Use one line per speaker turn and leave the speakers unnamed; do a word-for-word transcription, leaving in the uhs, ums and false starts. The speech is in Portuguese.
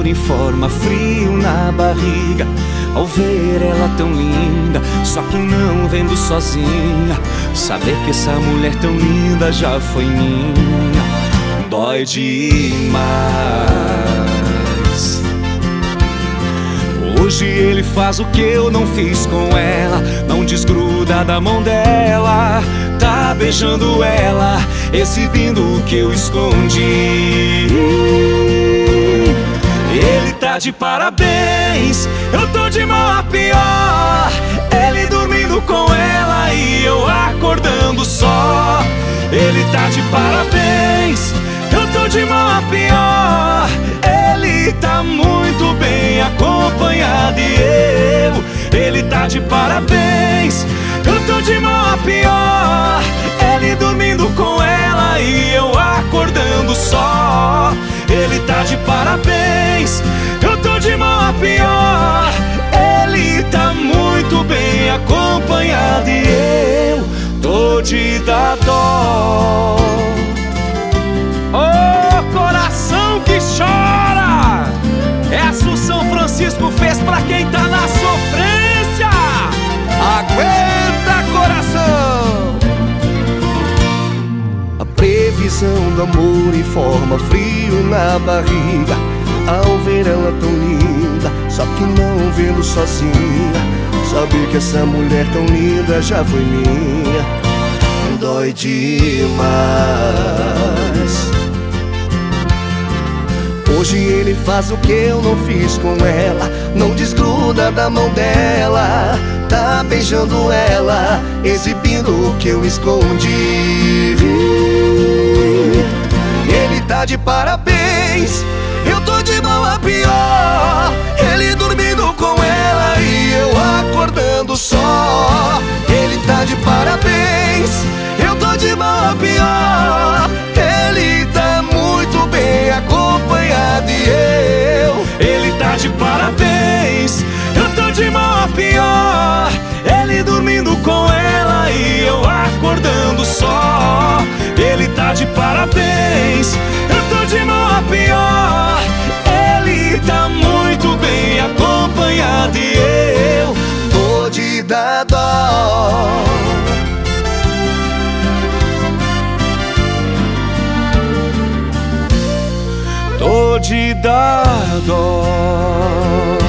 em forma, frio na barriga ao ver ela tão linda. Só que não vendo sozinha, saber que essa mulher tão linda já foi minha, dói demais. Hoje ele faz o que eu não fiz com ela, não desgruda da mão dela, tá beijando ela, exibindo o que eu escondi. Ele tá de parabéns, eu tô de mal a pior. Ele dormindo com ela e eu acordando só. Ele tá de parabéns, eu tô de mal a pior. Ele tá muito bem acompanhado e eu. Ele tá de parabéns, eu tô de mal a pior. Ele dormindo com ela e eu acordando só. Ele tá de parabéns, eu tô de mal a pior. Ele tá muito bem acompanhado e eu tô de dar dó.
Ô coração que chora, essa o São Francisco fez pra quem tá na sofrência. Aguenta, coração!
A previsão do amor em forma, frio na barriga ao ver ela tão linda, só que não vendo sozinha, saber que essa mulher tão linda já foi minha, dói demais. Hoje ele faz o que eu não fiz com ela, não desgruda da mão dela, tá beijando ela, exibindo o que eu escondi. Ele tá de parabéns, eu tô de mal a pior. Ele dormindo com ela e eu acordando só. Ele tá de parabéns, eu tô de mal a pior. Ele tá muito bem acompanhado e eu.
Ele tá de parabéns, eu tô de mal a pior. Ele dormindo com ela e eu acordando só. Ele tá de parabéns, eu tô de mal a pior. Ele tá muito bem acompanhado e eu
tô de dar dó.
Tô de dar dó.